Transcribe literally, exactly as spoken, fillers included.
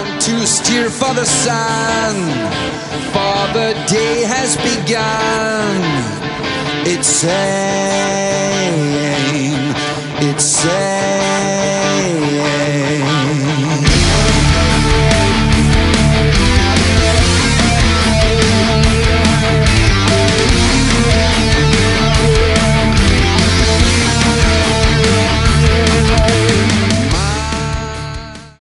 want to steer for the sun, for the day has begun. It's sad.